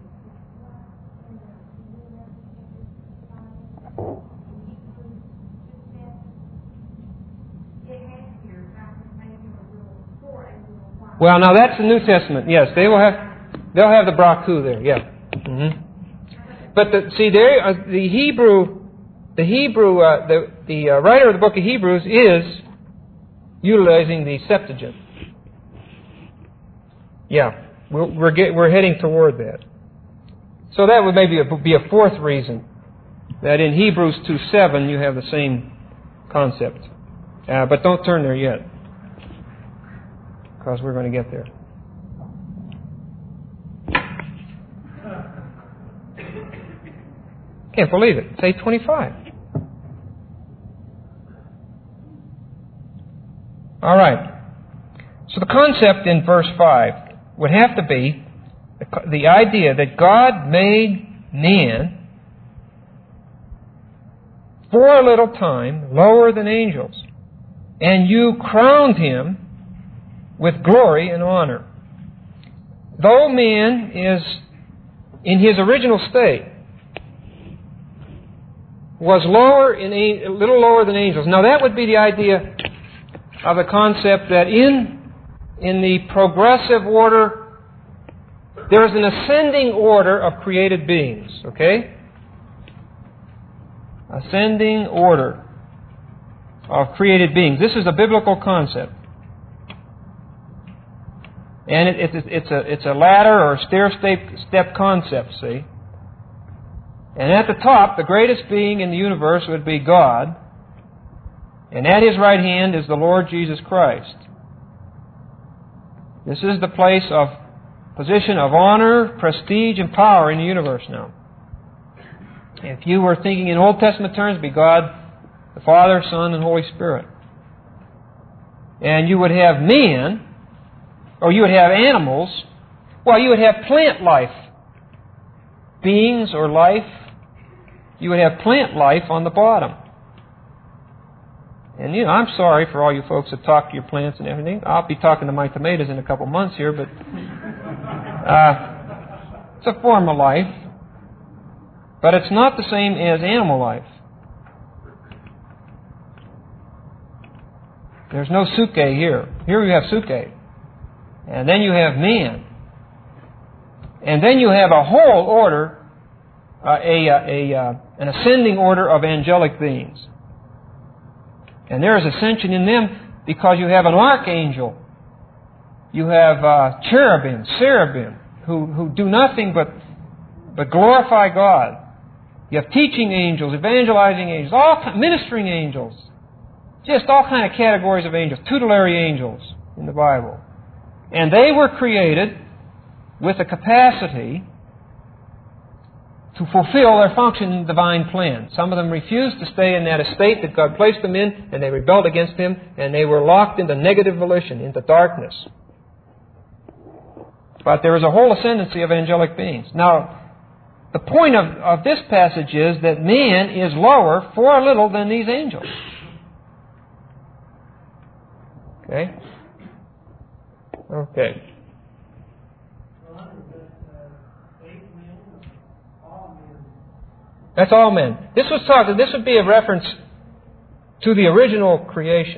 Well, now that's the New Testament. Yes, they will have they'll have the brachu there. Yeah. Mm-hmm. But the, see, there uh, the Hebrew the Hebrew uh, the the uh, writer of the book of Hebrews is utilizing the Septuagint. Yeah, we're we're, get, we're heading toward that. So that would maybe be a fourth reason that in Hebrews two seven you have the same concept. Uh, but don't turn there yet, because we're going to get there. Can't believe it. It's eight twenty-five. All right. So the concept in verse five would have to be the, the idea that God made man for a little time lower than angels, and you crowned him with glory and honor. Though man is in his original state was lower in a, a little lower than angels. Now that would be the idea of the concept that in in the progressive order there is an ascending order of created beings. Okay? Ascending order of created beings. This is a biblical concept. And it, it, it's, a, it's a ladder or a stair-step concept, see? And at the top, the greatest being in the universe would be God. And at His right hand is the Lord Jesus Christ. This is the place of position of honor, prestige, and power in the universe now. If you were thinking in Old Testament terms, it'd be God, the Father, Son, and Holy Spirit. And you would have man, or you would have animals, well, you would have plant life beings or life, you would have plant life on the bottom. And, you know, I'm sorry for all you folks that talk to your plants and everything. I'll be talking to my tomatoes in a couple months here, but uh, it's a form of life. But it's not the same as animal life. There's no suke here. Here you have suke. And then you have man. And then you have a whole order, uh, a, a, a, uh, an ascending order of angelic beings. And there is ascension in them because you have an archangel. You have uh, cherubim, seraphim, who, who do nothing but, but glorify God. You have teaching angels, evangelizing angels, all ministering angels. Just all kind of categories of angels, tutelary angels in the Bible. And they were created with a capacity to fulfill their function in the divine plan. Some of them refused to stay in that estate that God placed them in, and they rebelled against Him, and they were locked into negative volition, into darkness. But there is a whole ascendancy of angelic beings. Now, the point of, of this passage is that man is lower for a little than these angels. Okay? Okay. That's all men. This was talking, this would be a reference to the original creation.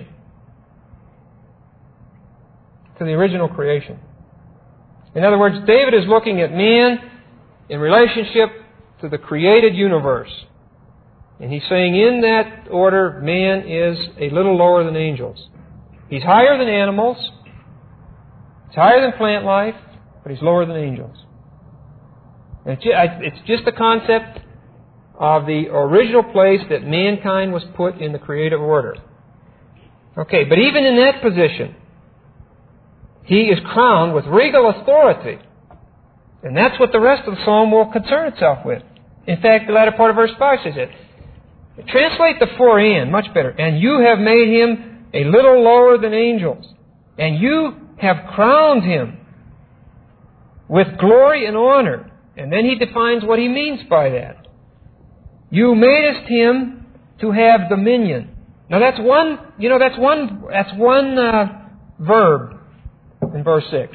To the original creation. In other words, David is looking at man in relationship to the created universe. And he's saying in that order, man is a little lower than angels. He's higher than animals. He's higher than plant life, but he's lower than angels. And it's just a concept of the original place that mankind was put in the creative order. Okay, but even in that position, he is crowned with regal authority. And that's what the rest of the psalm will concern itself with. In fact, the latter part of verse five says it. Translate the for and much better. And you have made him a little lower than angels. And you have crowned him with glory and honor. And then he defines what he means by that. You madest him to have dominion. Now that's one, you know, that's one, that's one uh, verb in verse six.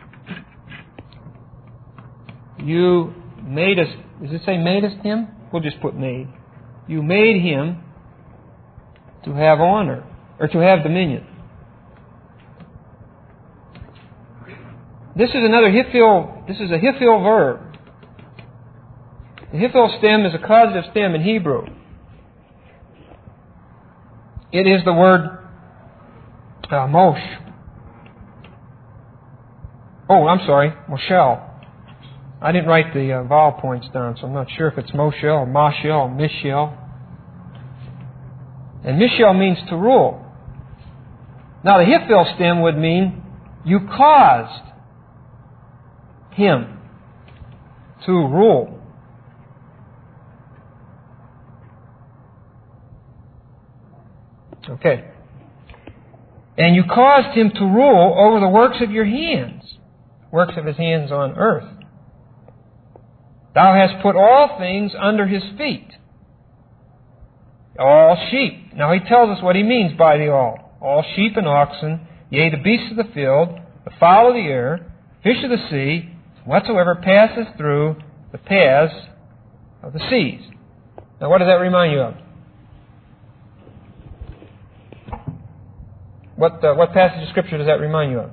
You madest, does it say madest him? We'll just put made. You made him to have honor, or to have dominion. This is another hifil, this is a hifil verb. The hifil stem is a causative stem in Hebrew. It is the word uh, mosh. Oh, I'm sorry, moshel. I didn't write the uh, vowel points down, so I'm not sure if it's moshel or mashel or mishel. And mishel means to rule. Now the hifil stem would mean you caused him to rule. Okay. And you caused him to rule over the works of your hands, works of his hands on earth. Thou hast put all things under his feet. All sheep. Now he tells us what he means by the all. All sheep and oxen, yea, the beasts of the field, the fowl of the air, fish of the sea, whatsoever passes through the paths of the seas. Now what does that remind you of? What, uh, what passage of Scripture does that remind you of?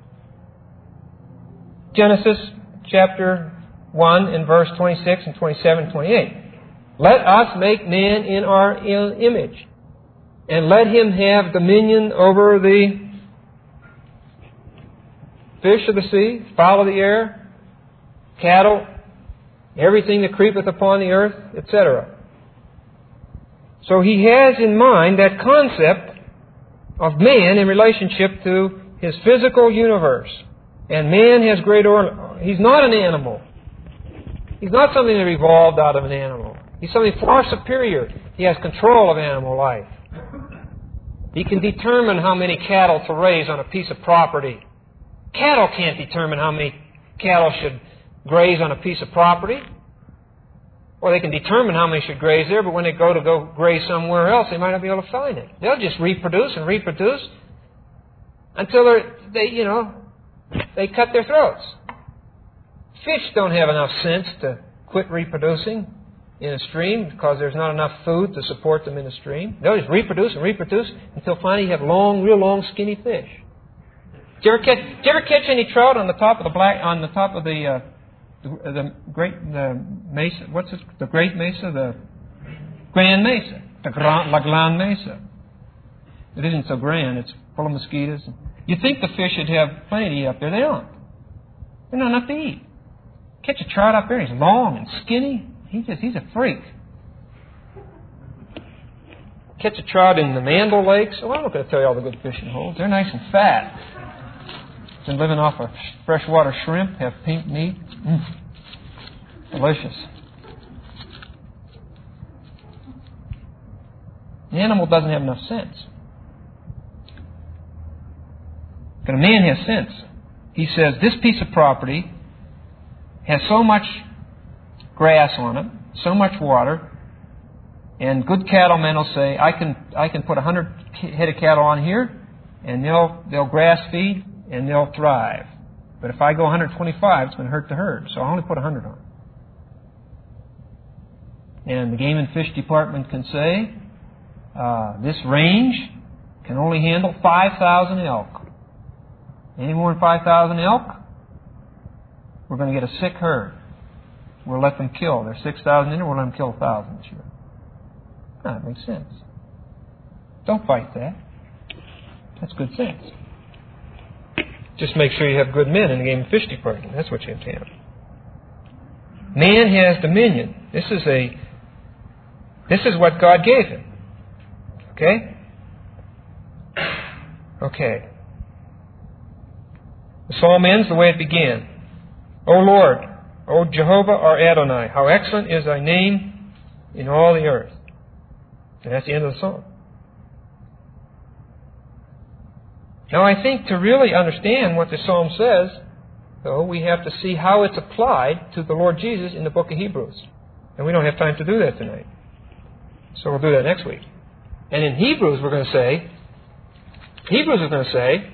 Genesis chapter one and verse twenty-six and twenty-seven and twenty-eight. Let us make man in our image, and let him have dominion over the fish of the sea, fowl of the air, cattle, everything that creepeth upon the earth, et cetera. So he has in mind that concept of man in relationship to his physical universe. And man has great order. He's not an animal. He's not something that evolved out of an animal. He's something far superior. He has control of animal life. He can determine how many cattle to raise on a piece of property. Cattle can't determine how many cattle should graze on a piece of property. Or they can determine how many should graze there, but when they go to go graze somewhere else, they might not be able to find it. They'll just reproduce and reproduce until they're, they, you know, they cut their throats. Fish don't have enough sense to quit reproducing in a stream because there's not enough food to support them in a stream. They'll just reproduce and reproduce until finally you have long, real long, skinny fish. Did you ever catch, did you ever catch any trout on the top of the black, on the top of the, uh, the, the great, the mesa? What's it? The Great Mesa, the Grand Mesa, the Grand, La Grande Mesa. It isn't so grand. It's full of mosquitoes. You'd think the fish should have plenty to eat up there. They don't. There's not enough to eat. Catch a trout up there. He's long and skinny. He just, he's a freak. Catch a trout in the Mandel Lakes. Oh, I'm not going to tell you all the good fishing holes. They're nice and fat. Been living off of freshwater shrimp, have pink meat. Mm. Delicious. The animal doesn't have enough sense. But a man has sense. He says, this piece of property has so much grass on it, so much water, and good cattlemen will say, I can I can put a hundred head of cattle on here, and they'll they'll grass feed and they'll thrive. But if I go one hundred twenty-five, it's going to hurt the herd, so I only put a hundred on. And the Game and Fish Department can say, uh, this range can only handle five thousand elk. Any more than five thousand elk, we're going to get a sick herd. We'll let them kill. There's six thousand in there, we'll let them kill one thousand this year. Ah, that makes sense. Don't fight that. That's good sense. Just make sure you have good men in the Game and Fish Department. That's what you have to have. Man has dominion. This is a this is what God gave him. Okay? Okay. The psalm ends the way it began. O Lord, O Jehovah, our Adonai, how excellent is thy name in all the earth. And that's the end of the psalm. Now I think to really understand what the psalm says, though, we have to see how it's applied to the Lord Jesus in the book of Hebrews. And we don't have time to do that tonight. So we'll do that next week. And in Hebrews we're going to say, Hebrews is going to say,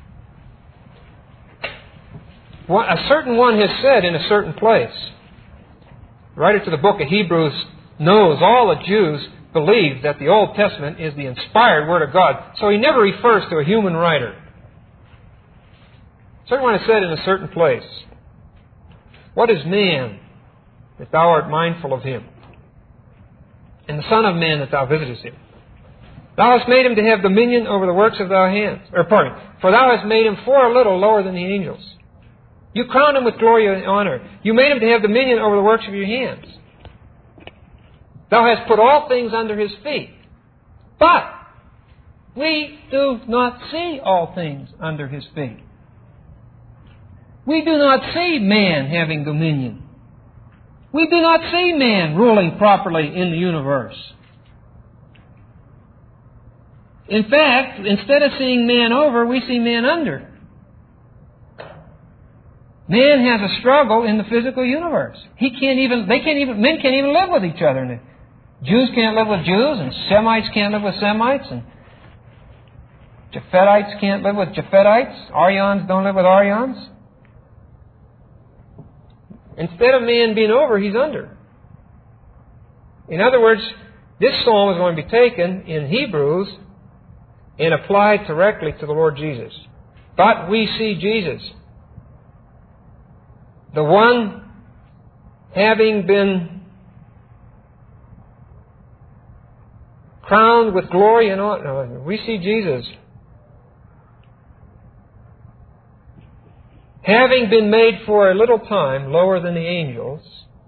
a certain one has said in a certain place. The writer to the book of Hebrews knows all the Jews believe that the Old Testament is the inspired Word of God. So he never refers to a human writer. A certain one has said in a certain place, what is man that thou art mindful of him? And the Son of Man that thou visitest him? Thou hast made him to have dominion over the works of thy hands. Or pardon, for thou hast made him for a little lower than the angels. You crowned him with glory and honor. You made him to have dominion over the works of your hands. Thou hast put all things under his feet. But we do not see all things under his feet. We do not see man having dominion. We do not see man ruling properly in the universe. In fact, instead of seeing man over, we see man under. Man has a struggle in the physical universe. He can't even, they can't even, men can't even live with each other. And Jews can't live with Jews, and Semites can't live with Semites, and Japhetites can't live with Japhetites. Aryans don't live with Aryans. Instead of man being over, he's under. In other words, this psalm is going to be taken in Hebrews and applied directly to the Lord Jesus. But we see Jesus, the one having been crowned with glory and honor. We see Jesus having been made for a little time lower than the angels,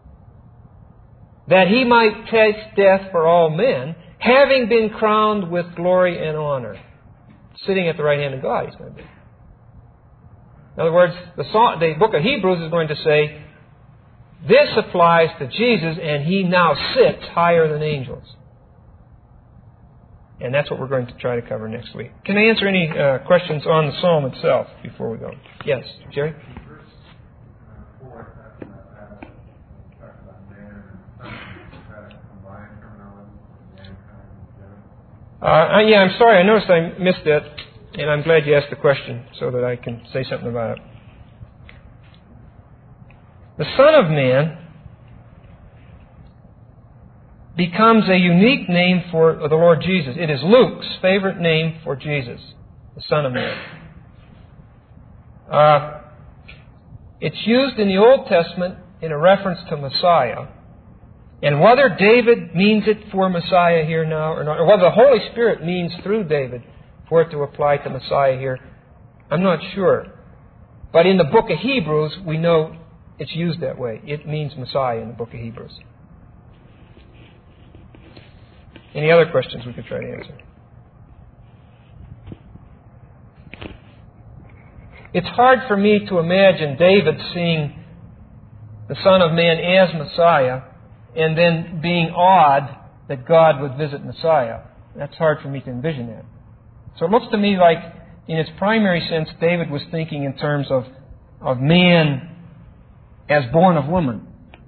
that he might taste death for all men, having been crowned with glory and honor. Sitting at the right hand of God, he's going to be. In other words, the, song, the book of Hebrews is going to say, this applies to Jesus, and he now sits higher than angels. And that's what we're going to try to cover next week. Can I answer any uh, questions on the psalm itself before we go? Yes, Jerry? Verse four, talking about that, talking about man and Uh, yeah, I'm sorry. I noticed I missed that, and I'm glad you asked the question so that I can say something about it. The Son of Man becomes a unique name for the Lord Jesus. It is Luke's favorite name for Jesus, the Son of Man. Uh, it's used in the Old Testament in a reference to Messiah. And whether David means it for Messiah here now or not, or whether the Holy Spirit means through David for it to apply to Messiah here, I'm not sure. But in the book of Hebrews, we know it's used that way. It means Messiah in the book of Hebrews. Any other questions we could try to answer? It's hard for me to imagine David seeing the Son of Man as Messiah and then being awed that God would visit Messiah. That's hard for me to envision that. So it looks to me like, in its primary sense, David was thinking in terms of, of man as born of woman.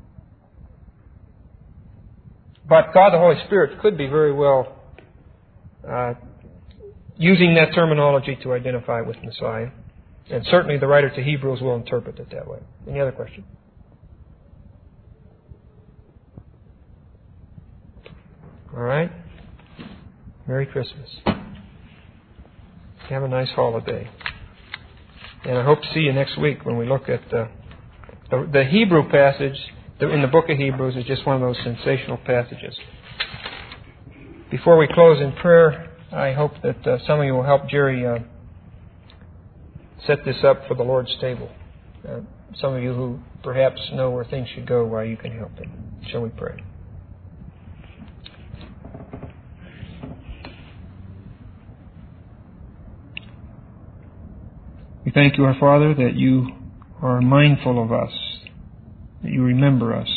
But God the Holy Spirit could be very well uh, using that terminology to identify with Messiah. And certainly the writer to Hebrews will interpret it that way. Any other question? All right. Merry Christmas. Have a nice holiday. And I hope to see you next week when we look at uh, the, the Hebrew passage in the book of Hebrews is just one of those sensational passages. Before we close in prayer, I hope that uh, some of you will help Jerry uh, set this up for the Lord's table. Uh, some of you who perhaps know where things should go, why you can help them. Shall we pray? We thank you, our Father, that you are mindful of us, that you remember us.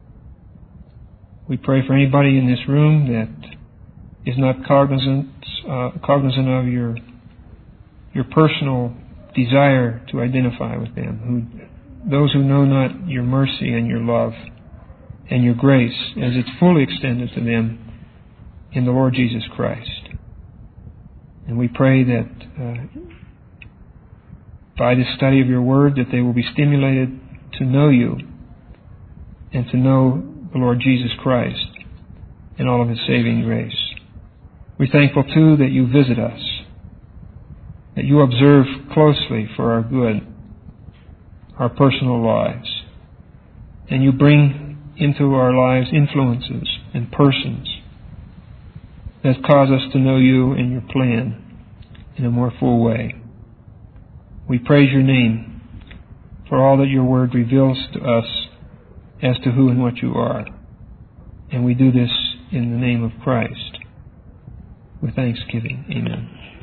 We pray for anybody in this room that is not cognizant, uh, cognizant of your your personal desire to identify with them, who, those who know not your mercy and your love and your grace as it's fully extended to them in the Lord Jesus Christ. And we pray that uh, by the study of your Word that they will be stimulated to know you and to know the Lord Jesus Christ and all of His saving grace. We're thankful, too, that you visit us, that you observe closely for our good, our personal lives, and you bring into our lives influences and persons that cause us to know you and your plan in a more full way. We praise your name for all that your word reveals to us as to who and what you are. And we do this in the name of Christ with thanksgiving. Amen.